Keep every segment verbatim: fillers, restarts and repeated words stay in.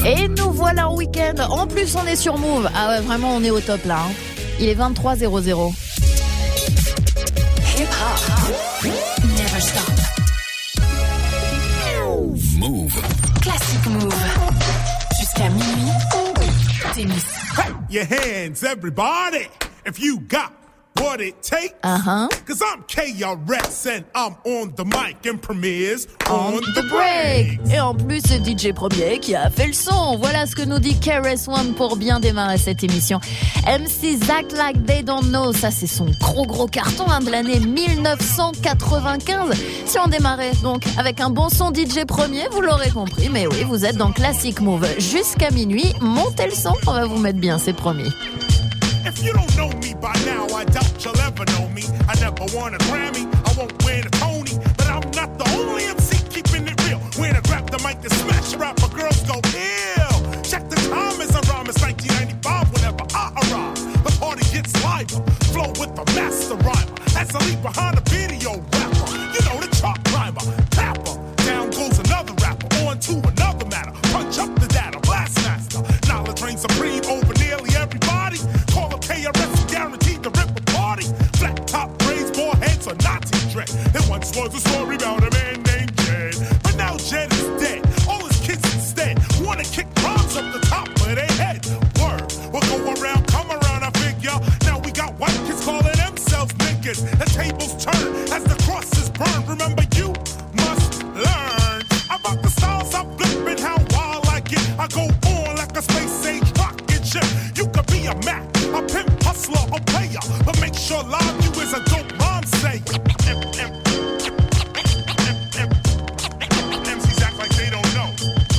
Et nous voilà en week-end. En plus, on est sur Move. Ah ouais, vraiment, on est au top là. Hein. Il est vingt-trois zéro zéro. Hip hop. Never stop. Move. Classic Move. Jusqu'à minuit. Tennis. Hey, your hands, everybody. If you got what it takes. Uh-huh. Cause I'm K R S and I'm on the mic and Premier's on, on the, the break. break. Et en plus, c'est D J Premier qui a fait le son. Voilà ce que nous dit K R S One pour bien démarrer cette émission. M C Act Like They Don't Know, ça c'est son gros gros carton hein, de l'année dix-neuf cent quatre-vingt-quinze. Si on démarrait donc avec un bon son D J Premier, vous l'aurez compris. Mais oui, vous êtes dans Classic Move jusqu'à minuit. Montez le son, on va vous mettre bien, c'est promis. If you don't know me by now, I doubt you'll ever know me. I never won a Grammy, I won't win a Tony. But I'm not the only M C keeping it real. When I grab the mic and smash a rapper, girls go ill. Check the time as I rhyme, it's nineteen ninety-five whenever I arrive. The party gets liver, flow with the master rhymer. As I leave behind a video rapper, you know the chart climber. Tapper, down goes another rapper, on to another matter. Punch up the data, blast master. Knowledge reigns supreme over nearly everybody. Call up K R S, guaranteed to rip a party. Flat top braids, more heads, or Nazi dread. There once was a story about a man named Jed, but now Jed is dead. All his kids instead wanna kick bombs up the top of their head. Word, we'll go around, come around, I figure. Now we got white kids calling themselves niggas. The tables turn as the crosses burn. Remember, you must learn about the styles I'm flipping, how wild I get. I go on like a space age rocket ship. You could be a Mac, a pimp, hustler, a player, but make sure live you is a dope rhyme say. M Cs act like they don't know.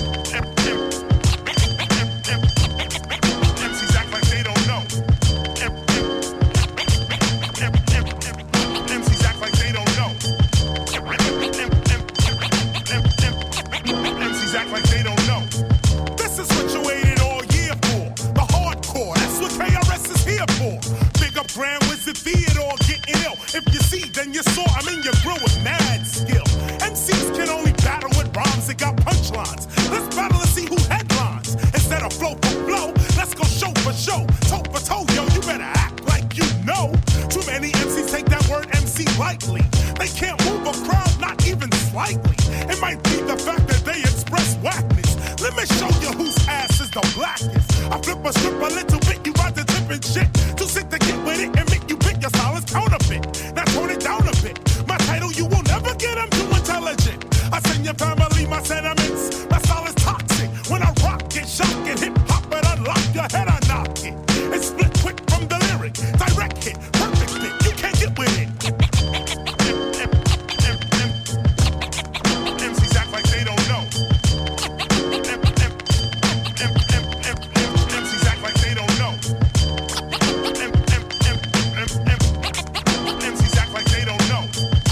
M Cs act like they don't know. M Cs act like they don't know. M Cs act like they don't know. This is what you waited all year for. The hardcore, that's what K R S is here for. Big up Grand Wizard Theodore getting ill. If you see, then you saw. I mean, you grow with mad skill. M Cs can only battle with rhymes that got punchlines. Let's battle and see who headlines. Instead of flow for flow, let's go show for show. Toe for toe, yo, you better act like you know. Too many M Cs take that word M C lightly. They can't move a crowd, not even slightly. It might be the fact that they express whackness. Let me show you whose ass is the blackest. I flip a strip a little bit, you ride the tip and shit. Too sick to get with it and make you pick your style is counterfeit. Now tone it down a bit. My title, you will never get, I'm too intelligent. I send your family my sentiments. My style is toxic. When I rock it, shock it, hip hop it, unlock your head, I knock it. It's split quick from the lyric. Direct hit, perfect fit, you can't get with it. M Cs act like they don't know. M Cs act like they don't know. M Cs act like they don't know.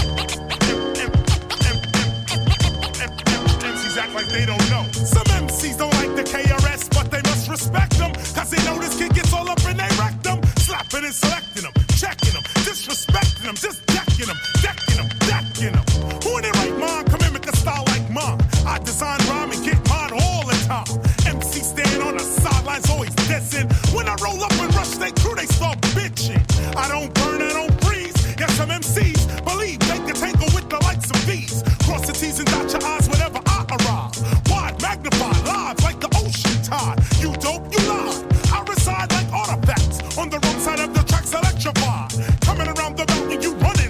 M Cs act like they don't know. Some M Cs don't like the K R S, but they must respect them. Cause they know this kid gets all up in they rectum. Slapping and selecting them, checking them, disrespecting them, just decking them, decking them, decking them. Who in their right mind can mimic a style like mine? I design rhyme and get mine all the time. M C stand on the sidelines, always dissing. When I roll up and rush they crew, they start bitching. I don't burn, I don't freeze. Yes, some M Cs believe they can tangle with the likes of these. Cross the T's and dot your I's whenever I arrive. Wide, magnified, live like the ocean tide. You dope, you lie. I reside like artifacts on the wrong side of the tracks electrified. Coming around the mountain, you running.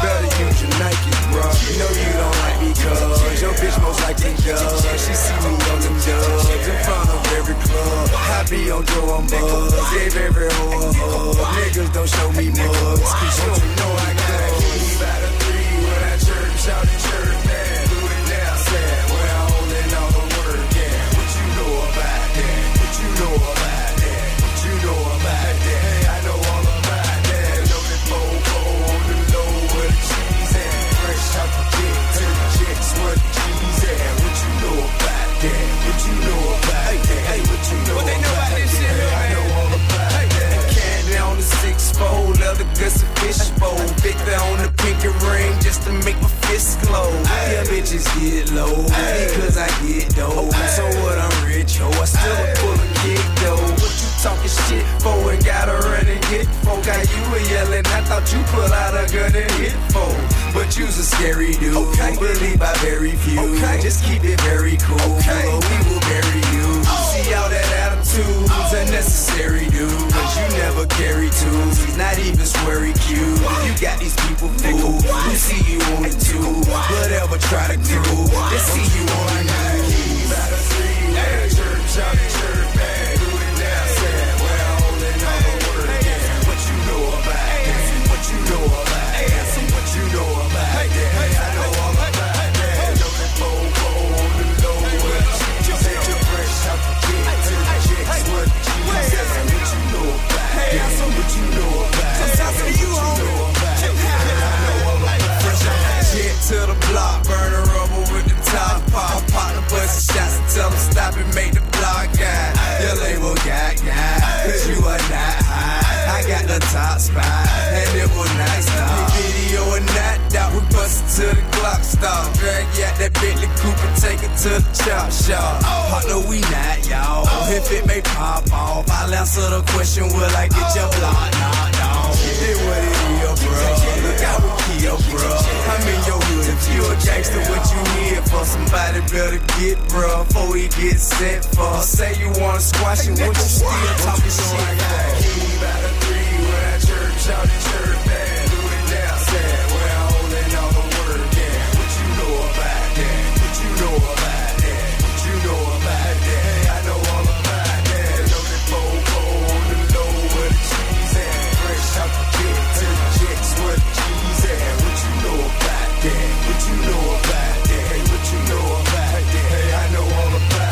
better use your Nike, bro. You know you don't like me cause your bitch most likely does. She see me on them dubs in front of every club. I be on Joe, I'm buzz. Gave every hoe a hug. Niggas don't show me mugs. Cause you don't know I got a key by the three when I chirp, shout and chirp, man. Do it now, sad. When I holding all the work, yeah. What you know about that? What you know about that? What you know about that? Hey, I know all about that. Loaded fofo on the low where the cheese at. Fresh out the jet to the chicks where the cheese at. What you know about that? What you know about that? Hey, what you know what about, they know about this shit, hey, I know all about hey, that. Candy on the six fold, leather guts and fish bowl. Victor on the pinky ring just to make my fist glow. Yeah, bitches get low because I get dough. So what, I'm rich, ho. I still a full of kick though. What you talking shit for and gotta run and get for? Got you a yelling, I thought you pull out a gun and hit for. But you's a scary dude, okay. Believe by very few. Okay. Just keep it very cool, okay. Or we will bury you. Oh. See all that attitude's oh. unnecessary, dude. Cause you never carry tools, he's not even sweary cute. You got these people fooled, who see you on it too. Whatever, try to crew, they see you on it now. By the three, yeah, chirp, shout and chirp, man. Do it now, sad, when I'm holding all the work, yeah. What you know about that? What you know about that? What you know about that? Hey, I know all about that. Loaded fofo on the low where the cheese at. You're fresh out the jet to the chicks where the cheese at. What you know about that? What you know about that? What you know about that? I know all about that. Fresh out the jet to the block, burn a rubber with the top pop. Pop the bustin' shots and tell them stop and make the block guy. Your label got guy, cause you are not high. I got the top spot, and it was nice now. Video and not doubt, we bustin' till the clock stop. Drag you out that Bentley coupe and take it to the chop shop. Partner, we not, y'all. If it may pop off, I'll answer the question, will I get your block? Nah, nah. It what it is, bro. Look out with Kia, bro. I'm in your hood. If you a gangster, what you need for? Somebody better get, bro, before he gets sent for. Say you wanna squash it, what you still talking shit? I got a key by the three when I chirp, shout and chirp, man. Do it now, sad, when I'm holding all the work, yeah. What you know about that? What you know about that? What you know about that? Hey, I know all about that. Loaded fofo on the low where the cheese at. Fresh out the jet to the chicks where the cheese at. What you know about that? What you know about that? Hey, what you know about that? Hey, I know all about that.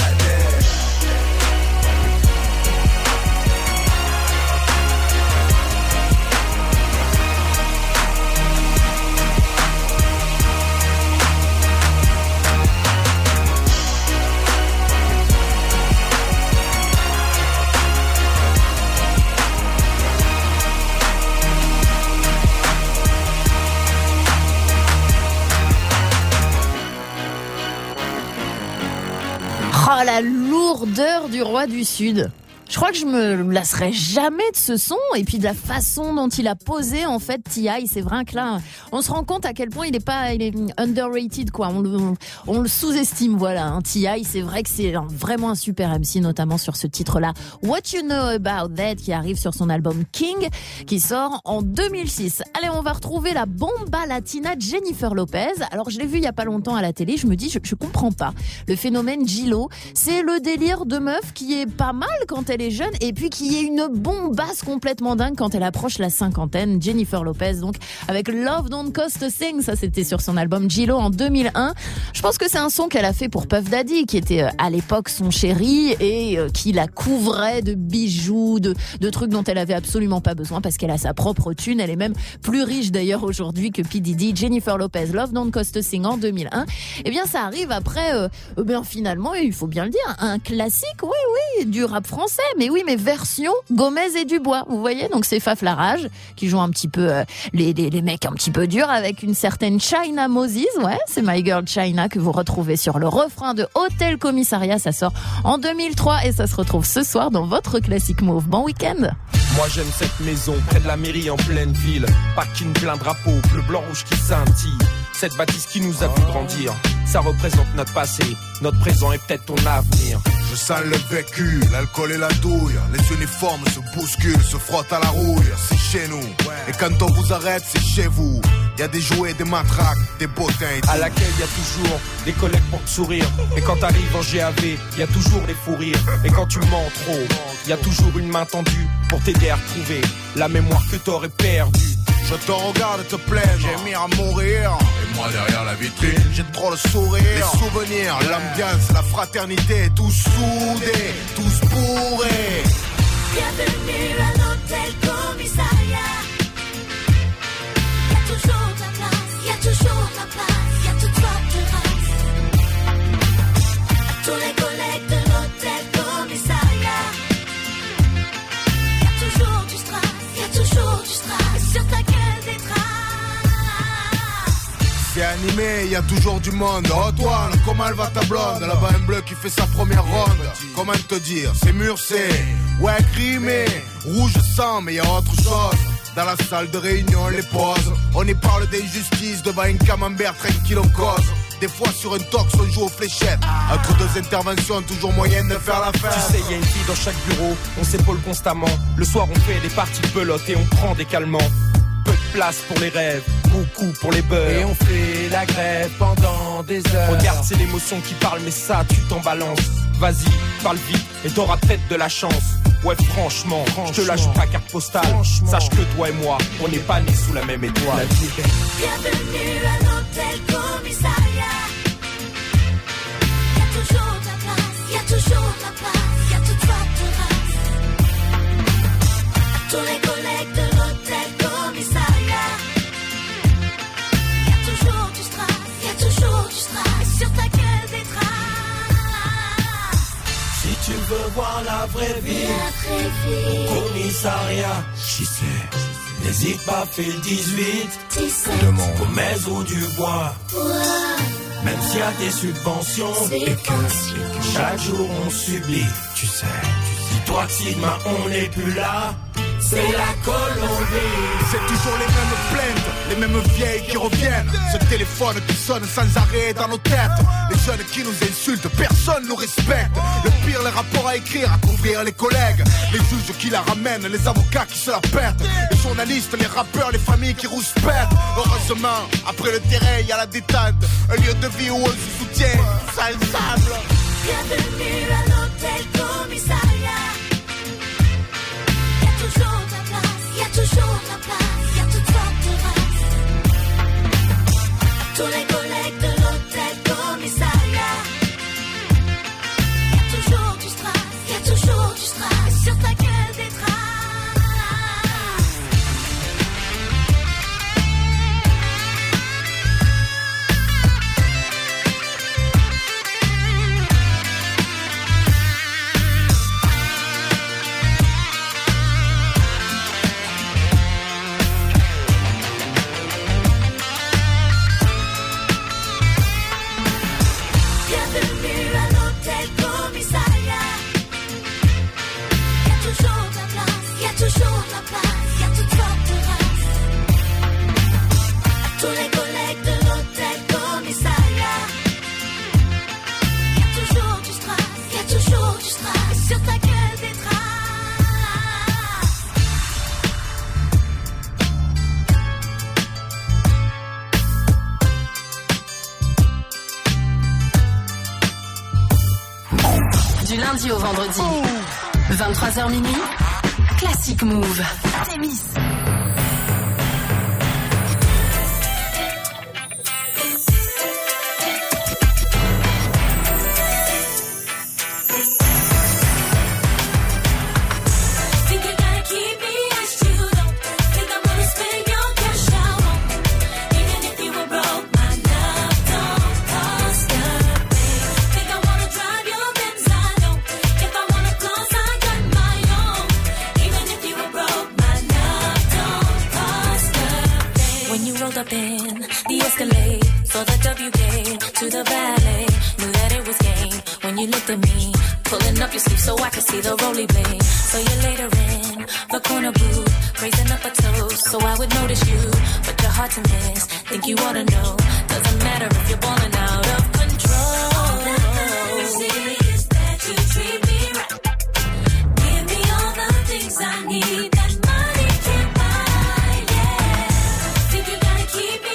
Oh, la lourdeur du roi du Sud. Je crois que je me lasserai jamais de ce son et puis de la façon dont il a posé en fait T I. C'est vrai que là, on se rend compte à quel point il est pas, il est underrated quoi. On le, on le sous-estime voilà. Hein. T I, c'est vrai que c'est un, vraiment un super M C, notamment sur ce titre-là, What You Know About That, qui arrive sur son album King, qui sort en deux mille six. Allez, on va retrouver la bomba latina Jennifer Lopez. Alors je l'ai vu il y a pas longtemps à la télé. Je me dis, je, je comprends pas le phénomène J-Lo. C'est le délire de meuf qui est pas mal quand elle est jeune et puis qui est une bombasse complètement dingue quand elle approche la cinquantaine. Jennifer Lopez, donc avec Love Don't Cost a Thing, ça c'était sur son album J-Lo en deux mille un. Je pense que c'est un son qu'elle a fait pour Puff Daddy, qui était à l'époque son chéri et qui la couvrait de bijoux, de, de trucs dont elle avait absolument pas besoin parce qu'elle a sa propre thune. Elle est même plus riche d'ailleurs aujourd'hui que P. Diddy. Jennifer Lopez, Love Don't Cost a Thing en deux mille un. Eh bien ça arrive après, euh, bien finalement, il faut bien le dire, un classique, oui oui, du rap français. Mais oui, mais version Gomez et Dubois, vous voyez. Donc c'est Faf Larage qui joue un petit peu euh, les, les, les mecs un petit peu durs avec une certaine China Moses. Ouais, c'est My Girl China que vous retrouvez sur le refrain de Hôtel Commissariat. Ça sort en deux mille trois et ça se retrouve ce soir dans votre Classic Move. Bon week-end. Moi j'aime cette maison près de la mairie en pleine ville. Parking plein drapeau, bleu blanc rouge qui scintille. Cette bâtisse qui nous a vu grandir, ça représente notre passé, notre présent et peut-être ton avenir. Je sens le vécu, l'alcool et la douille. Les uniformes se bousculent, se frottent à la rouille. C'est chez nous, et quand on vous arrête, c'est chez vous. Y'a des jouets, des matraques, des bottins et tout. À laquelle y a toujours des collègues pour te sourire. Et quand t'arrives en G A V, y a toujours des fous rires. Et quand tu mens trop, y a toujours une main tendue pour t'aider à retrouver la mémoire que t'aurais perdue. Je te regarde te plaindre, j'ai mis à mourir. Et moi derrière la vitrine, j'ai trop le sourire. Les souvenirs, l'ambiance, la fraternité, tous soudés, tous bourrés. Bienvenue à l'hôtel commissariat. Y'a toujours de la place, y'a toujours de la place, y'a toutes sortes de races. À tous les collègues de l'hôtel commissariat. Y'a toujours du strass, y'a toujours du strass sur ta gueule des traces. C'est animé, y a toujours du monde. Oh toi, comment elle va ta blonde? Là-bas un bleu qui fait sa première ronde. Comment te dire, c'est murcé, ouais crimé, rouge sang, mais y a autre chose. Dans la salle de réunion, les pauses, on y parle d'injustice devant un camembert tranquille on cause. Des fois sur un tox on joue aux fléchettes. Entre deux interventions, toujours moyen de faire la fête. Tu sais, y a une fille dans chaque bureau, on s'épaule constamment. Le soir on fait des parties de pelote et on prend des calmants. Peu de place pour les rêves, beaucoup pour les beurs. Et on fait la grève pendant des heures. Regarde, c'est l'émotion qui parle, mais ça, tu t'en balances. Vas-y, parle vite et t'auras peut-être de la chance. Ouais, franchement, franchement, je te lâche ta carte postale. Sache que toi et moi, on n'est pas nés sous la même étoile. Bienvenue à l'hôtel commissariat. Y'a toujours de la place, y'a toujours de la place, y'a toutes sortes de races. Tous les collègues de l'hôtel commissariat. Y'a toujours du strass, y'a toujours du strass sur ta gueule des traces. Si tu veux voir la vraie vie, commissariat, j'y sais. N'hésite pas, fais le dix-huit. Demande. Au mais ou du bois. Même s'il y a des subventions et que chaque jour on subit, tu sais. Dis-toi que si demain on n'est plus là, c'est la Colombie. C'est toujours les mêmes plaintes, les mêmes vieilles qui reviennent. Ce téléphone qui sonne sans arrêt dans nos têtes. Les jeunes qui nous insultent, personne nous respecte. Le pire, les rapports à écrire, à couvrir les collègues. Les juges qui la ramènent, les avocats qui se la pètent. Les journalistes, les rappeurs, les familles qui rouspètent. Heureusement, après le terrain, il y a la détente. Un lieu de vie où on se soutient, sans le sable. Bienvenue à l'hôtel commissariat. Y'a toujours de la place, y'a toujours de la place, y'a toutes sortes de races. Tous les collègues de l'hôtel commissariat. Y'a toujours du strass, y'a toujours du strass sur ta gueule des traces. Du lundi au vendredi, vingt-trois heures minuit, Classic Move. Témis. So I can see the roly bling. So you're later in the corner booth, raising up a toast. So I would notice you, but you're hard to miss. Think you ought to know. Doesn't matter if you're balling out of control. All that matters is that you treat me right. Give me all the things I need that money can't buy. Yeah, think you gotta keep me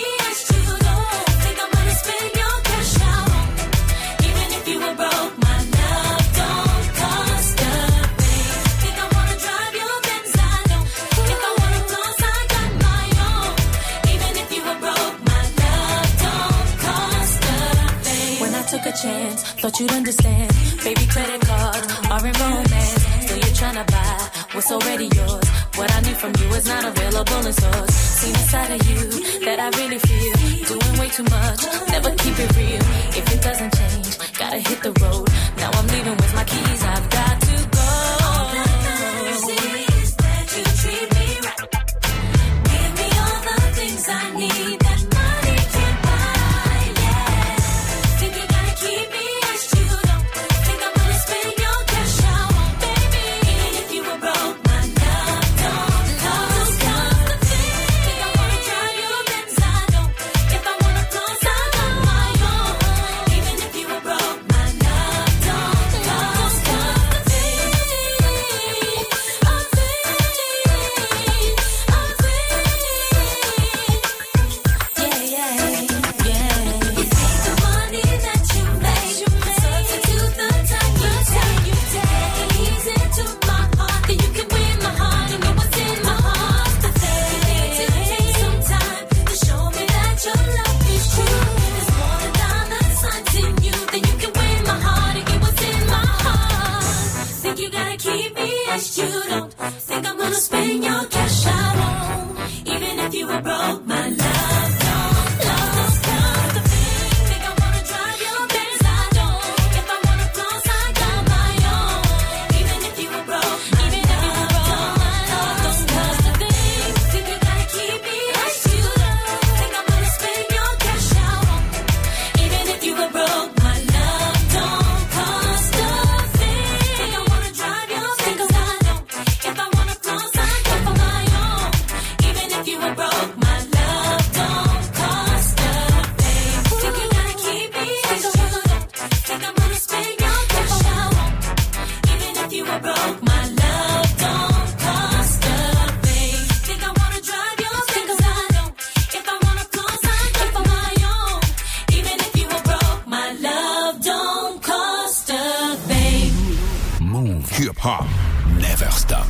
chance, thought you'd understand. Baby, credit cards are in romance. Still you're tryna buy what's already yours. What I need from you is not available in stores. Seen a side of you that I really feel. Doing way too much, never keep it real. If it doesn't change, gotta hit the road. Now I'm leaving with my keys, I've got to go. All that matters is that you treat me right. Give me all the things I need that money can't buy, yeah. Think you gotta keep me as you don't. Think I'm gonna spend your cash out on baby. And if you were broke, my love don't cost nothing. Think I wanna drive your Benz, I don't. If I wanna floss, I got my own. Even if you were broke, my love don't cost nothing. A thing, a thing. Yeah, yeah, yeah. You take the money that you make, substitute the time you take, you take, ease into my heart, then you can win my heart and know what's in my heart. The thing you need to take some time to show me that your love is true. There's more than dollar signs in you, then you can win my heart and get what's in my heart. Think you gotta keep me as you don't. Think I'm gonna spend your cash I won't. Even if you were broke, my love don't cost nothing. Think I wanna drive your Benz, I don't. If I wanna floss, I got my own. Even if you were broke, even if you were broke, my love don't cost a thing. Think you gotta keep me as you don't. Think I'm gonna spend your cash I won't. Even if you were broke, my love don't cost a thing. Think I wanna drive your Benz, I don't. If I wanna floss, I got my own. Even if you were broke, my love don't cost a thing. Think you gotta keep me as you don't. Think I'm gonna spend your cash I won't. Even if you were broke, my love don't cost a thing. Think I wanna drive your Benz, I don't. If I wanna floss, I got my own. Even if you were broke, my love don't cost a thing. Move. Hip hop. Never stop.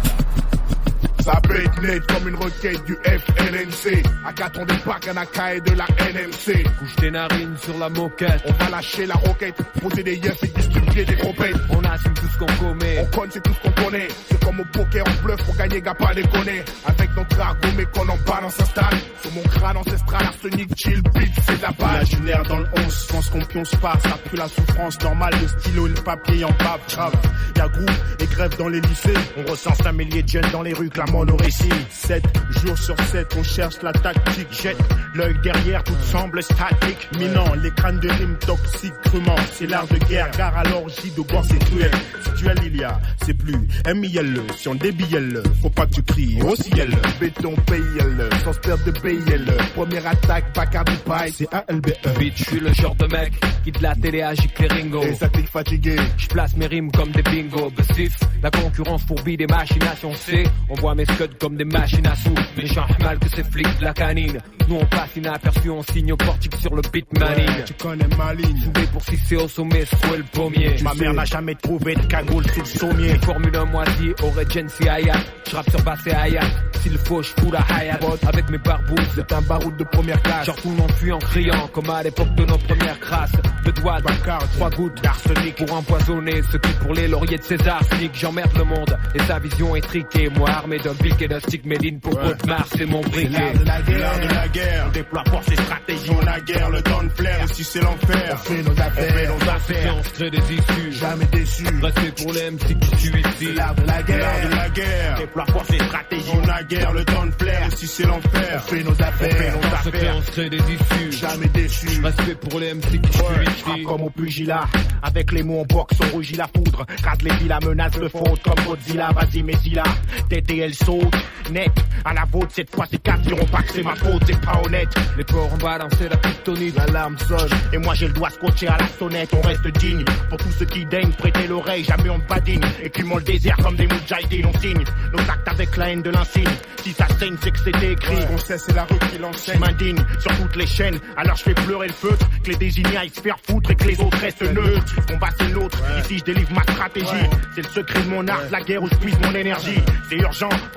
Ça peut être net comme une requête du F N N C. À quatre ans des packs, un A K et de la N M C. Couche tes narines sur la moquette. On va lâcher la roquette, poser des yeux et distribuer des trompettes. On assume tout ce qu'on commet. On conne, c'est tout ce qu'on connaît. C'est comme au poker, on bluffe pour gagner, gars, pas déconner. Avec notre argot, mais qu'on en balance s'installe. Sur mon crâne ancestral, arsenic, chill, beat, c'est de la balle. Imaginaire dans le onze, pense qu'on pionce pas, ça pue la souffrance normale, le stylo et le papier en bave, grave. Y'a groupe et grève dans les lycées, on recense un millier de jeunes dans les rues, clamant nos récits. sept jours sur sept, on cherche la tactique, jette l'œil derrière, tout semble statique, minant, les crânes de rimes toxiques, crûment, c'est l'art de guerre, gare à l'orgie de boire, c'est cruel. Si tu as l'Ilia, c'est plus M I L E, si on débille-le, faut pas que tu cries, au ciel. Béton, P I L, sans se perdre de B I L. Première attaque, Bacardi Pie, c'est A L B E. Vite, je suis le genre de mec qui de la télé agit les ringo. Et ça clique fatigué. Je place mes rimes comme des bingo. Bessif, la concurrence fourbit des machinations, c'est. On voit mes scuds comme des machines à sous. Les gens mal que ces flics de la canine. Nous on passe inaperçu, on signe au portique sur le beat manine. Ouais, tu connais ma ligne. Soudé pour sixer au sommet, trouver le pommier. Ma mère n'a jamais trouvé de cagoule sous le sommier. Formule un moisi, Regency Hayat. J'rappe sur basse et Hayat. S'il faut, j'fous la Hayat. Avec mes barbouzes, c'est un baroud de première classe. Genre tout le monde fuit en criant, comme à l'époque de nos premières crasses. Deux doigts, trois gouttes d'arsenic pour empoisonner ceux qui pour les lauriers de César snique. J'emmerde le monde et sa vision est triquée. Moi armé d'un bic et d'un stick Méline pour ouais. Mars c'est mon briquet. C'est l'art de la guerre, l'art de la guerre. On déploie force et stratégie. On la guerre, le temps de flair. Et si c'est l'enfer, on fait nos affaires. On fait nos affaires. On se crée des issues. Jamais déçus. Restez pour les M C qui suivent ici. C'est l'art de la guerre, l'art de la guerre. On déploie force et stratégie. On la guerre, le temps de flair. Et si c'est l'enfer, on fait nos affaires. On fait nos affaires. On se crée des issues. Jamais déçus. Respect pour les M C qui suivent ici. Comme au pugilat. Avec les mots en boxe, on rougit la poudre. Rase les villas, menace de faute comme Godzilla. Vas-y, Messila. Tête et elle saute. Net. À la vôtre, cette fois, c'est quatre diront pas que c'est ma faute, c'est pas honnête. Les porcs ont balancé la kryptonite. L'alarme sonne. Et moi, j'ai le doigt scotché à la sonnette. On reste digne. Pour tous ceux qui daignent prêter l'oreille, jamais on badine. Écumons le désert comme des moudjahidines. On signe nos actes avec la haine de l'insigne. Si ça saigne, c'est que c'était écrit. Ouais. On sait, c'est la rue qui l'enseigne. Je m'indigne sur toutes les chaînes. Alors je fais pleurer le feutre. Que les désignés aillent se faire foutre et que les autres restent neutres. Ce combat, c'est l'autre. Ouais. Ici, je délivre ma stratégie. Ouais. C'est le secret de mon art, ouais. La guerre où je puise mon énergie. C'est urgent. Voilà pourquoi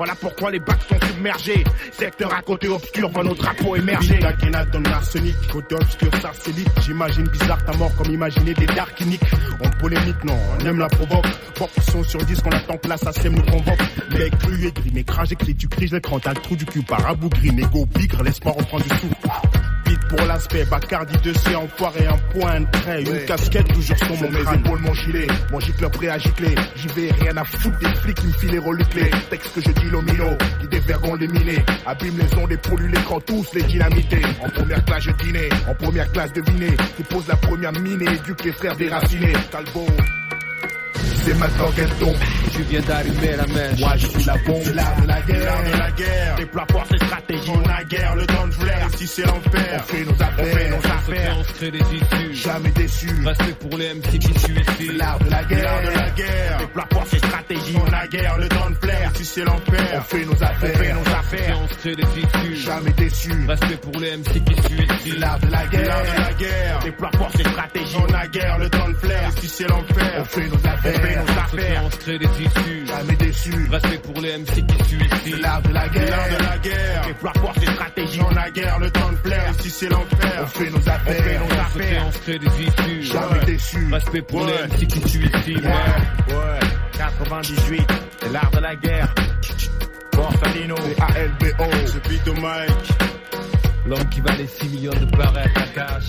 les bacs sont submergés. Secteur à côté obscur, voit nos drapeaux émerger. La grenade dans l'arsenic, côté obscur, ça c'est lit. J'imagine bizarre ta mort comme imaginer des darkiniques. On polémique, non, on aime la provoque. Portion sur dix, qu'on attend place, ça sème nous convoque. Mais cru et gris, mais crage écrit, tu cries, je l'écran, t'as le trou du cul par abougri. Négo, bigre, laisse-moi reprendre du souffle. Pour l'aspect, Bacardi deux C, enfoiré, un point de trait, une casquette toujours sur mon mes épaules, mon gilet, mon gicleur prêt à gicler, j'y vais, rien à foutre des flics qui me filent les reluclés, texte que je dis l'omino, qui dévergont les minés, abîme les ondes et pollue l'écran, tous les dynamités, en première classe je dînais, en première classe devinez, qui pose la première mine et éduque les frères déracinés, Talbot. C'est maintenant qu'elle tombe. Tu viens d'allumer la mèche. Moi je suis la bombe, l'art de la guerre. L'art de la guerre. Déploie ses stratégies. On a guerre, le temps de flair. Si c'est l'enfer, on fait nos affaires. On fait nos affaires. On se crée des issues. Jamais déçu. Respect pour les M C qui suivent ici. L'art de la guerre. L'art de la guerre. Déploie ses stratégies. On a guerre, le temps de flair. Si c'est l'enfer, on fait nos affaires. On fait nos affaires. On se crée des issues. Jamais déçu. Respect pour les M C qui suivent ici. L'art de la guerre. L'art de la guerre. Déploie ses stratégies. On a guerre, le temps de flair. Si c'est l'enfer, on fait nos affaires. Nos affaires. On se crée des issues. Jamais déçu. Respect pour les M C qui suivent ici. L'art de la guerre. L'art de la guerre. Déploie ses stratégies. On a guerre, le temps de flair. Si c'est l'enfer, on fait nos affaires. On fait nos affaires. On se crée des issues. Jamais déçu. Respect pour les M C qui suivent ici. Ouais, ouais. quatre-vingt-dix-huit. C'est l'art de la guerre. Borsalino. A L B O. C'est Pito Mike. L'homme qui valait six millions de barrettes à cash.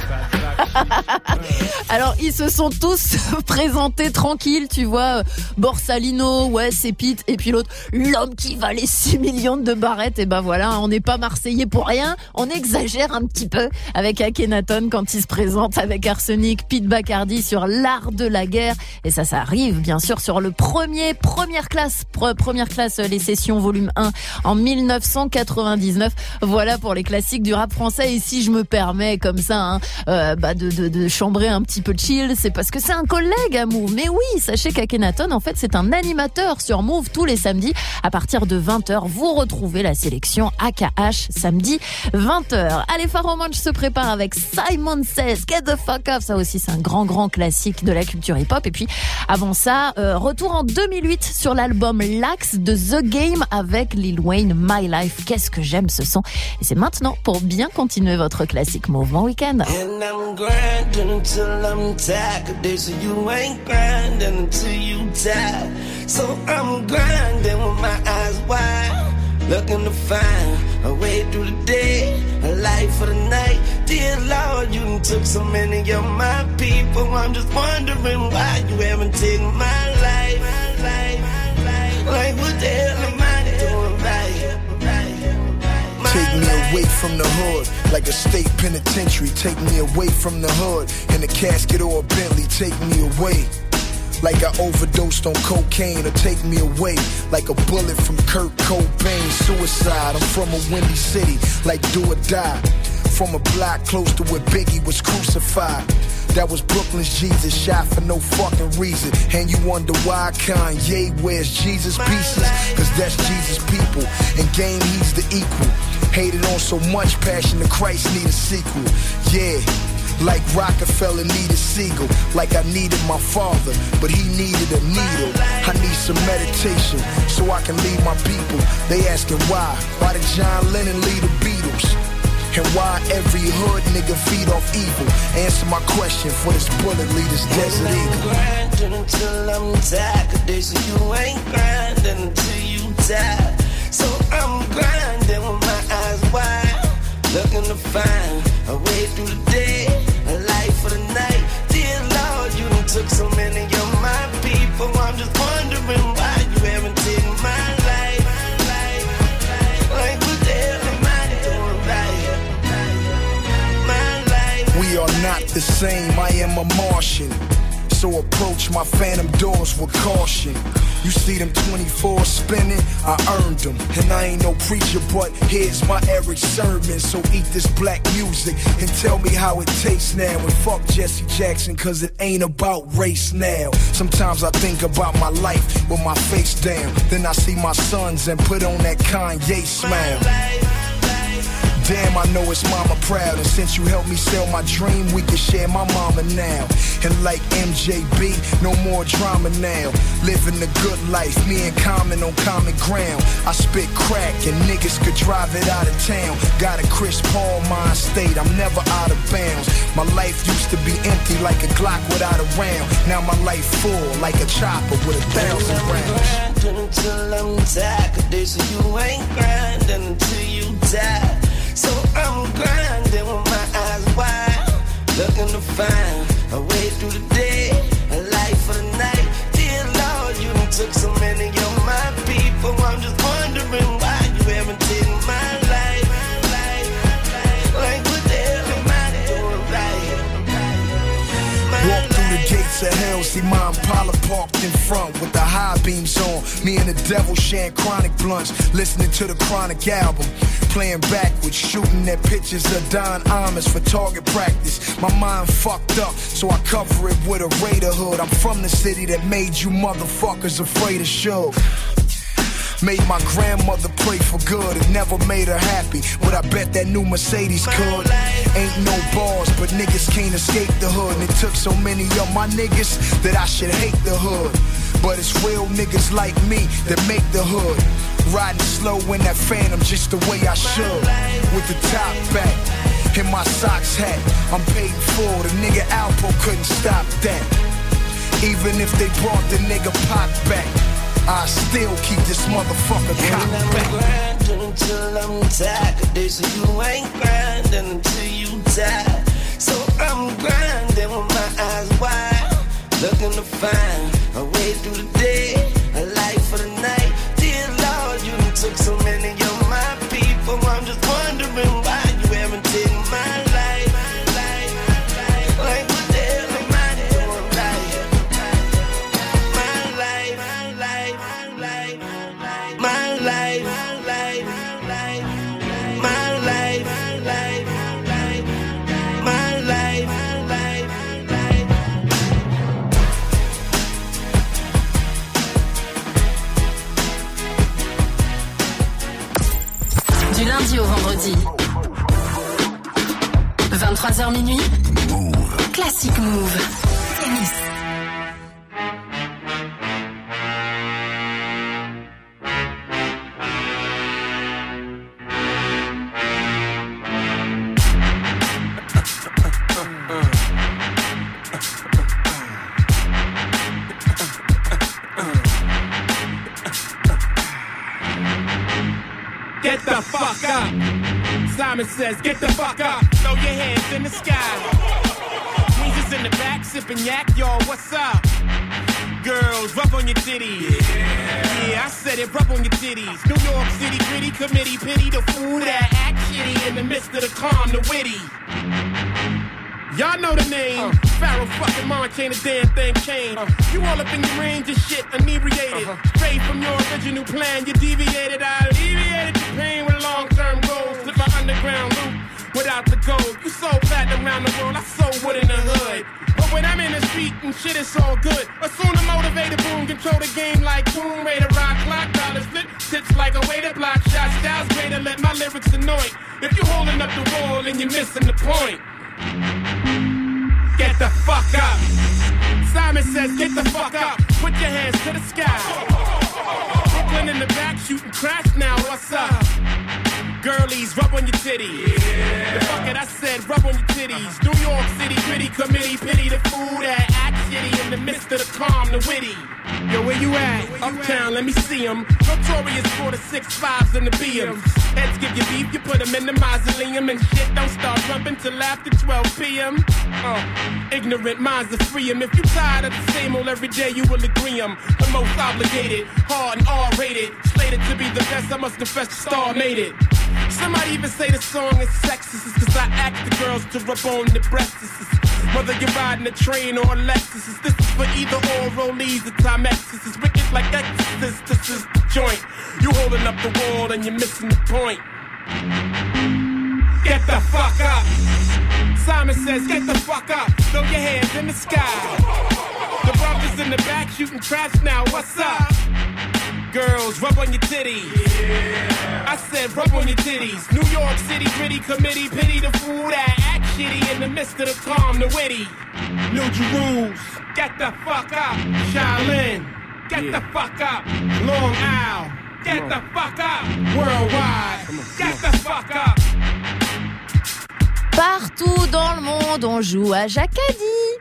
Alors ils se sont tous présentés tranquilles, tu vois. Borsalino, ouais c'est Pete, et puis l'autre, l'homme qui valait six millions de barrettes. Et ben voilà, on n'est pas marseillais pour rien, on exagère un petit peu avec Akhenaton quand il se présente avec Arsenic, Pete Bacardi sur l'art de la guerre. Et ça, ça arrive bien sûr sur le premier, première classe, pre, première classe, les sessions volume un en mille neuf cent quatre-vingt-dix-neuf. Voilà pour les classiques du rap français. Et si je me permets comme ça hein, euh, bah de, de, de chambrer un petit peu chill, c'est parce que c'est un collègue à Move. Mais oui, sachez qu'Akhenaton, en fait, c'est un animateur sur Move tous les samedis à partir de vingt heures. Vous retrouvez la sélection A K H samedi vingt heures. Allez, Pharomonch se prépare avec Simon Says, Get the Fuck Off. Ça aussi, c'est un grand, grand classique de la culture hip-hop. Et puis, avant ça, euh, retour en deux mille huit sur l'album Lax de The Game avec Lil Wayne, My Life. Qu'est-ce que j'aime ce son. Et c'est maintenant pour bien continuer votre classique Mouvement Week-end. And I'm grinding until I'm tired. They say you ain't grinding until you tired. So I'm grinding with my eyes wide, looking to find a way through the day, a life for the night. Dear Lord, you done took so many of my people. I'm just wondering why you haven't taken my life. My life, my life. Like what the hell am I doing right? Take me away from the hood, like a state penitentiary. Take me away from the hood, in a casket or a Bentley. Take me away, like I overdosed on cocaine. Or take me away, like a bullet from Kurt Cobain. Suicide, I'm from a windy city, like do or die. From a block close to where Biggie was crucified. That was Brooklyn's Jesus, shot for no fucking reason. And you wonder why Kanye wears Jesus pieces? Cause that's Jesus' people, and game he's the equal. Hated on so much, Passion to Christ need a sequel. Yeah, like Rockefeller needed Siegel. Like I needed my father, but he needed a needle. I need some meditation, so I can lead my people. They asking why, why did John Lennon lead the Beatles? And why every hood nigga feed off evil? Answer my question for this bullet lead this Desert Eagle. I'm grinding until I'm tired. Cause they say you ain't grinding until you tired. So I'm grinding with my eyes wide, looking to find a way through the day, a life for the night. Dear Lord, you done took so many of my people. I'm just wondering why you haven't taken my life. Like what the hell am I doing right? We are not the same, I am a Martian. So approach my phantom doors with caution. You see them twenty-four spinning, I earned them. And I ain't no preacher, but here's my Eric sermon. So eat this black music and tell me how it tastes now. And fuck Jesse Jackson, cause it ain't about race now. Sometimes I think about my life with my face down. Then I see my sons and put on that Kanye smile. damn, I know it's mama proud. And since you helped me sell my dream, we can share my mama now. And like M J B, no more drama now. Living the good life, me and Common on common ground. I spit crack and niggas could drive it out of town. Got a Chris Paul mind state, I'm never out of bounds. My life used to be empty like a Glock without a round. Now my life full like a chopper with a thousand rounds. Grinding until I'm tired, 'cause they say you ain't grinding until you die. So I'm grinding with my eyes wide, looking to find a way through the day, a life for the night. Dear Lord, you done took so many of my people. I'm just wondering why you haven't taken my life. Like what the hell am I doing right? Walk through the gates of hell, see my Impala parked in front with the high beams on. Me and the devil sharing chronic blunts, listening to the Chronic album. Playing backwards, shooting at pictures of Don Imus for target practice. My mind fucked up, so I cover it with a Raider hood. I'm from the city that made you motherfuckers afraid of show. Made my grandmother pray for good and never made her happy, but I bet that new Mercedes could. Ain't no bars, but niggas can't escape the hood. And it took so many of my niggas that I should hate the hood. But it's real niggas like me that make the hood. Riding slow in that Phantom just the way I should. With the top back and my socks hat, I'm paid for. The nigga Alpo couldn't stop that. Even if they brought the nigga Pac back, I still keep this motherfucker cop back. I'm grinding until I'm tired, 'cause they say you ain't grinding until you die. So I'm grinding with my eyes wide, looking to find a way through the day, a life for the night. Dear Lord, you done took so many of my people. I'm just wondering why you haven't taken my life. Like what the hell am I doing right? My life, my life, my life, my life, my life, my life. Du lundi au vendredi, vingt-trois heures minuit, Move. Classic Move. Tennis. Get the fuck up. Simon says, get the fuck up. Throw your hands in the sky. Weezer's in the back, sipping yak, y'all, what's up? Girls, rub on your titties. Yeah. yeah, I said it, rub on your titties. New York City gritty committee, pity the fool that act shitty in the midst of the calm, the witty. Y'all know the name. Uh. Pharaoh fucking Monch ain't a damn thing changed. Uh. You all up in your range and shit, inebriated. Uh-huh. Straight from your original plan, you deviated. I alleviated your pain with long-term goals. Slip my underground loop without the gold. You sold platinum around the world, I sold wood in the hood. But when I'm in the street and shit, it's all good. Assume the motivated boom, control the game like Tomb Raider. Rock clock, dollars flip, tips like a way to block shots. Styles greater, let my lyrics anoint. If you holding up the wall and you're missing the point, get the fuck up. Simon says, get the fuck up. Put your hands to the sky. Brooklyn in the back, shooting crash now, what's up? Girlies, rub on your titties. Yeah. The fuck it, I said, rub on your titties. New York City, gritty committee, pity the fool that act shitty in the midst of the calm, the witty. Yo, where you at? Where you Uptown, at? Let me see them. Notorious for the six fives and the B Ms. Heads give you beef, you put them in the mausoleum. And shit don't start rubbing till after twelve p.m. Uh, ignorant minds are free 'em. If you tired of the same old every day, you will agree 'em. The most obligated, hard and R-rated. Slated to be the best, I must confess the star made it. Somebody even say the song is sexist, cause I ask the girls to rub on the breasts. Whether you're riding a train or a Lexus, this is for either or rollies or Timex. This is wicked like Exorcist, this is the joint. You holding up the wall and you're missing the point. Get the fuck up. Simon says, get the fuck up. Throw your hands in the sky. The brothers in the back shooting trash now, what's up? girls, rub on your titties. Yeah. I said rub on your titties. New York City gritty committee, pity the fool that act shitty in the midst of the calm, the witty. New Jerusalem, get the fuck up. Shaolin, get yeah. the fuck up. Long Isle, get the fuck up. Worldwide, come on, come get on. the fuck up. Partout dans le monde, on joue à Jacadie.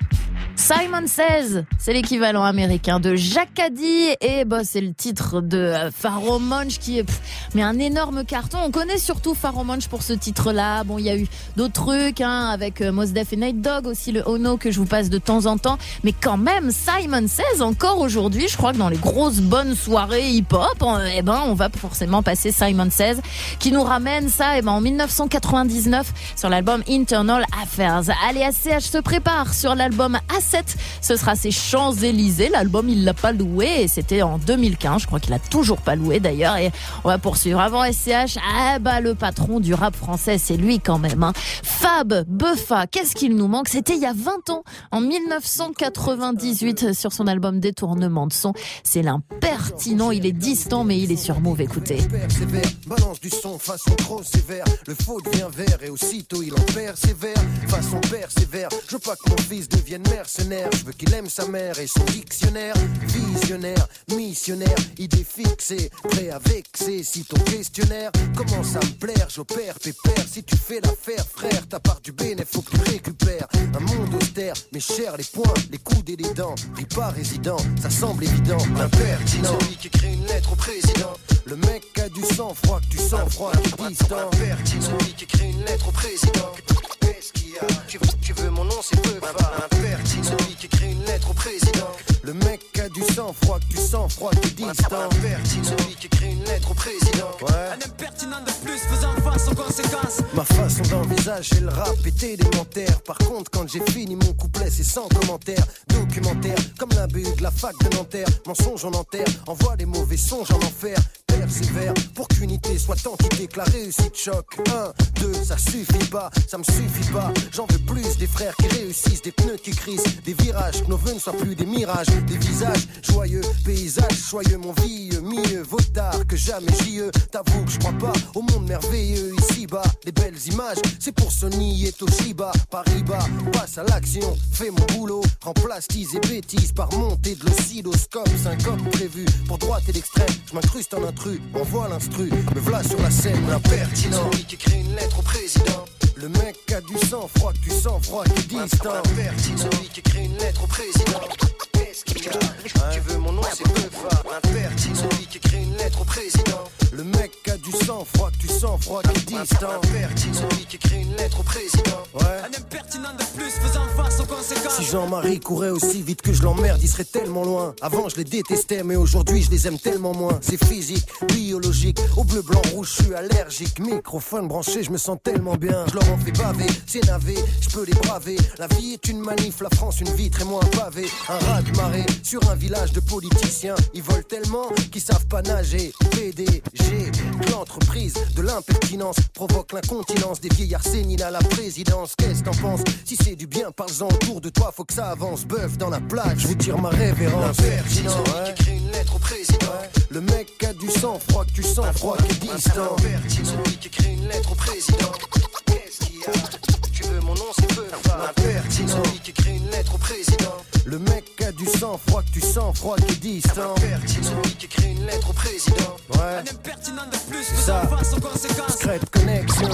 Simon Says, c'est l'équivalent américain de Jacadie et bah, c'est le titre de euh, Pharoah Monch qui est pff, mais un énorme carton. On connaît surtout Pharoah Monch pour ce titre-là. Bon, il y a eu d'autres trucs hein, avec euh, Mos Def et Nate Dogg, aussi le Ono que je vous passe de temps en temps. Mais quand même, Simon Says, encore aujourd'hui, je crois que dans les grosses bonnes soirées hip-hop, on, eh ben, on va forcément passer Simon Says qui nous ramène ça eh ben, en dix-neuf cent quatre-vingt-dix-neuf sur l'album Internal Affairs. Allez, A C H se prépare sur l'album A sept. Ce sera ses Champs-Élysées. L'album, il l'a pas loué et c'était en deux mille quinze. Je crois qu'il a toujours pas loué d'ailleurs. Et on va poursuivre. Avant S C H, ah bah, le patron du rap français, c'est lui quand même. Hein. Fab Buffa, qu'est-ce qu'il nous manque? C'était il y a vingt ans, en dix-neuf cent quatre-vingt-dix-huit, sur son album Détournement de son. C'est l'impertinent. Il est distant, mais il est sur Move. Écoutez. Balance du son façon trop sévère. Le faux devient vert et aussitôt il en persévère. Façon persévère. Je veux pas que mon fils devienne mercenaire. Je veux qu'il aime sa mère et son dictionnaire. Visionnaire, missionnaire, idée fixée, prêt à vexer. Si ton questionnaire commence à me plaire, j'opère pépère. Si tu fais l'affaire, frère, ta part du bénéfice, faut que tu récupères. Un monde austère, mais cher les poings, les coudes et les dents. Ris pas résident, ça semble évident. Impertinent, celui qui écrit une lettre au président. Le mec a du sang-froid, que tu sens froid, qui distant. Impertinent, celui qui écrit une lettre au président. Qu'est-ce qu'il y a? Tu veux, tu veux mon nom, c'est peu impertinent. Celui qui écrit une lettre au président. Le mec a du sang-froid, que tu sens froid, qui distant. Impertinent, celui qui écrit une lettre au président. Ouais. Un impertinent de plus, faisant face aux conséquences. Ma façon d'envisager le rap est élémentaire. Par contre, quand j'ai fini mon couplet, c'est sans commentaire. Documentaire, comme la B U de la fac de Nanterre. Mensonge en enterre, envoie des mauvais songes en enfer. Persévère, pour qu'unité soit entité, que la réussite choque. Un, deux, ça suffit pas, ça me suffit pas. J'en veux plus des frères qui réussissent, des pneus qui crissent, des virages, que nos vœux ne soient plus des mirages, des visages joyeux, paysages joyeux, mon vieux, mieux vaut tard que jamais j'y e. T'avoue que je crois pas au monde merveilleux ici-bas. Les belles images, c'est pour Sony et Toshiba. Paris-Bas, passe à l'action, fais mon boulot, remplace tease et bêtises par montée de l'oscilloscope. Syncope prévu pour droite et l'extrême, je m'incruste en intrus, envoie l'instru, me v'là sur la scène, l'impertinent. Celui qui écrit une lettre au président. Le mec a du sang-froid, que tu sens froid, qui distant. Impertinent, celui qui écrit une lettre au président. Qu'est-ce qu'il y a? Hein? Tu veux mon nom, c'est peu fort. Impertinent, celui qui écrit une lettre au président. Le mec a du sang-froid, que tu sens froid, qui distant. Impertinent, celui qui écrit une lettre au président. Ouais. Un impertinent de plus, faisant face aux conséquences. Si Jean-Marie courait aussi vite que je l'emmerde, il serait tellement loin. Avant je les détestais, mais aujourd'hui je les aime tellement moins. C'est physique, biologique, au bleu, blanc, rouge, je suis allergique. Microphone branché, je me sens tellement bien. Je leur en fais baver, c'est navé, je peux les braver. La vie est une manif, la France une vitre et moi un pavé. Un raz de marée sur un village de politiciens. Ils volent tellement qu'ils savent pas nager. P D G, que l'entreprise de l'impertinence provoque l'incontinence des vieillards séniles à la présidence. Qu'est-ce que t'en penses? Si c'est du bien, parle-en autour de toi, faut que ça avance. Bœuf dans la plaque, je vous tire ma révérence. L'impertinent, celui qui écrit une lettre au président. Ouais. Le mec a du sang froid, que tu sens froid, qui est distant. L'impertinent, celui qui écrit une lettre au président. Qu'est-ce qu'il y a? Tu veux mon nom, c'est peu fort. L'impertinent, celui qui écrit une lettre au président. Le mec a du sang froid, que tu sens froid, qui est distant. L'impertinent, celui qui écrit une lettre au président. Ouais. Un impertinent de plus, faisant face aux conséquences. Secret connexion.